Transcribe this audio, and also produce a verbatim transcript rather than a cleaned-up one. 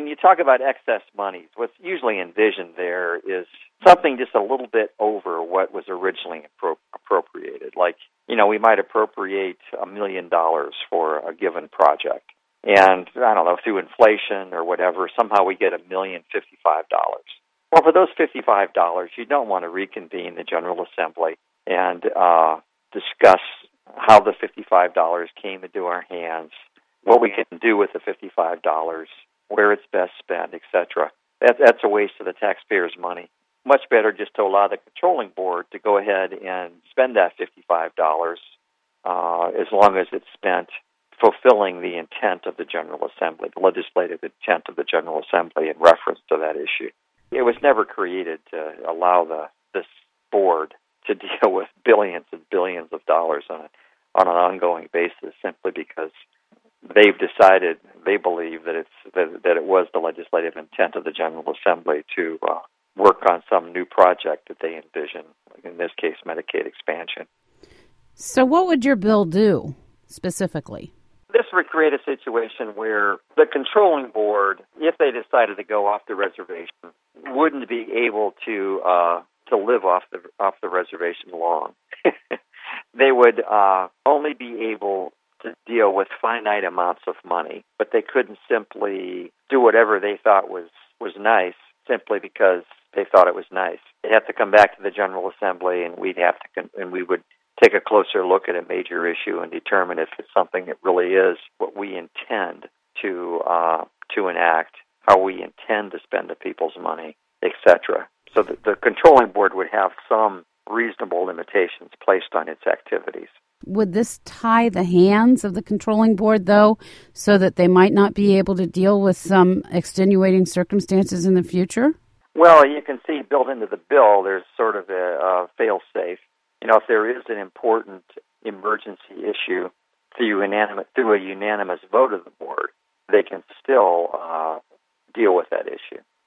you talk about excess monies, what's usually envisioned there is something just a little bit over what was originally appro- appropriated. Like, you know, we might appropriate a million dollars for a given project. And, I don't know, through inflation or whatever, somehow we get a million fifty-five dollars. Well, for those fifty-five dollars, you don't want to reconvene the General Assembly and uh, discuss how the fifty-five dollars came into our hands, what we can do with the fifty-five dollars, where it's best spent, et cetera. That, that's a waste of the taxpayers' money. Much better just to allow the controlling board to go ahead and spend that fifty-five dollars uh, as long as it's spent fulfilling the intent of the General Assembly, the legislative intent of the General Assembly in reference to that issue. It was never created to allow the this board to deal with billions and billions of dollars on a, on an ongoing basis simply because they've decided, they believe that it's that, that it was the legislative intent of the General Assembly to uh, work on some new project that they envision, like in this case, Medicaid expansion. So what would your bill do specifically? This would create a situation where the controlling board, if they decided to go off the reservation, wouldn't be able to uh, to live off the off the reservation long. They would uh, only be able to deal with finite amounts of money, but they couldn't simply do whatever they thought was, was nice simply because they thought it was nice. They'd have to come back to the General Assembly, and we'd have to con- and we would take a closer look at a major issue and determine if it's something that really is what we intend to uh, to enact, how we intend to spend the people's money, et cetera. So the, the controlling board would have some reasonable limitations placed on its activities. Would this tie the hands of the controlling board, though, so that they might not be able to deal with some extenuating circumstances in the future? Well, you can see built into the bill, there's sort of a, a fail-safe. You know, if there is an important emergency issue through, unanimous, through a unanimous vote of the board, they can still uh, deal with that issue.